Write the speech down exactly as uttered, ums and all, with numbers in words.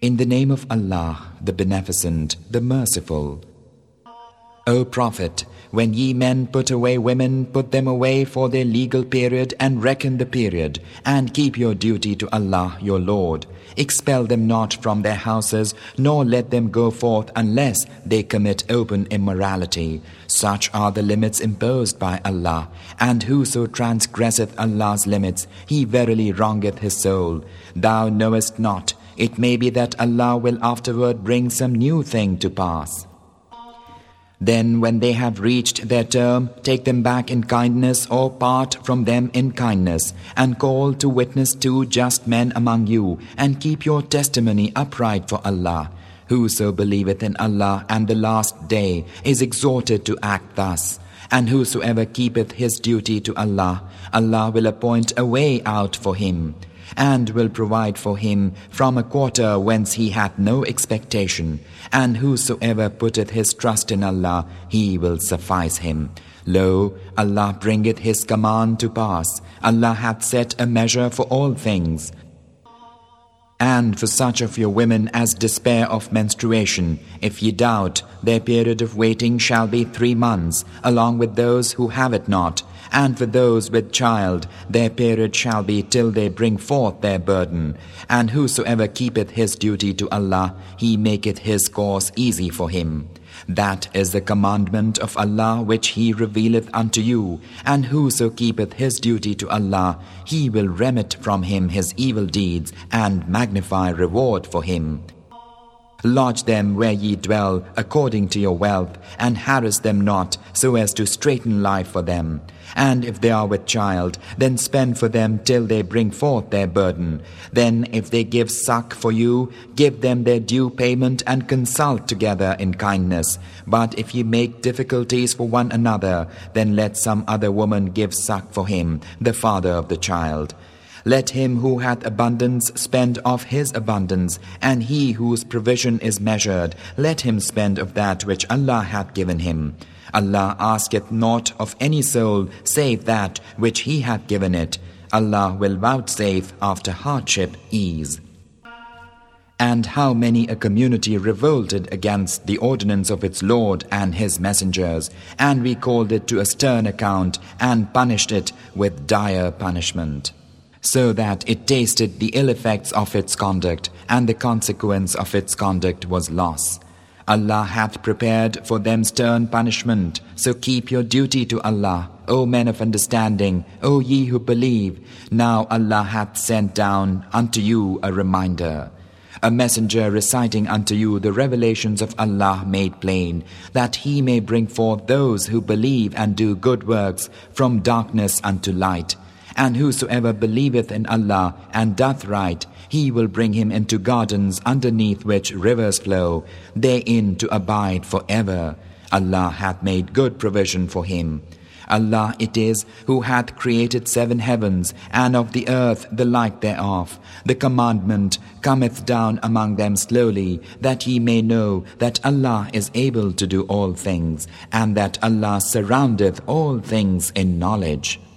In the name of Allah, the Beneficent, the Merciful. O Prophet, when ye men put away women, put them away for their legal period and reckon the period, and keep your duty to Allah your Lord. Expel them not from their houses, nor let them go forth unless they commit open immorality. Such are the limits imposed by Allah, and whoso transgresseth Allah's limits, he verily wrongeth his soul. Thou knowest not, it may be that Allah will afterward bring some new thing to pass. Then when they have reached their term, take them back in kindness or part from them in kindness, and call to witness two just men among you, and keep your testimony upright for Allah. Whoso believeth in Allah and the last day is exhorted to act thus. And whosoever keepeth his duty to Allah, Allah will appoint a way out for him, and will provide for him from a quarter whence he hath no expectation. And whosoever putteth his trust in Allah, he will suffice him. Lo, Allah bringeth his command to pass. Allah hath set a measure for all things. And for such of your women as despair of menstruation, if ye doubt, their period of waiting shall be three months, along with those who have it not. And for those with child, their period shall be till they bring forth their burden. And whosoever keepeth his duty to Allah, he maketh his course easy for him. That is the commandment of Allah which He revealeth unto you. And whoso keepeth his duty to Allah, He will remit from him his evil deeds, and magnify reward for him. Lodge them where ye dwell according to your wealth, and harass them not, so as to straiten life for them. And if they are with child, then spend for them till they bring forth their burden. Then if they give suck for you, give them their due payment, and consult together in kindness. But if ye make difficulties for one another, then let some other woman give suck for him, the father of the child. Let him who hath abundance spend of his abundance, and he whose provision is measured, let him spend of that which Allah hath given him. Allah asketh naught of any soul save that which He hath given it. Allah will vouchsafe after hardship ease. And how many a community revolted against the ordinance of its Lord and His messengers, and we called it to a stern account, and punished it with dire punishment, so that it tasted the ill effects of its conduct, and the consequence of its conduct was loss. Allah hath prepared for them stern punishment, so keep your duty to Allah, O men of understanding, O ye who believe. Now Allah hath sent down unto you a reminder, a messenger reciting unto you the revelations of Allah made plain, that He may bring forth those who believe and do good works from darkness unto light. And whosoever believeth in Allah and doth right, He will bring him into gardens underneath which rivers flow, therein to abide forever. Allah hath made good provision for him. Allah it is who hath created seven heavens, and of the earth the like thereof. The commandment cometh down among them slowly, that ye may know that Allah is able to do all things, and that Allah surroundeth all things in knowledge.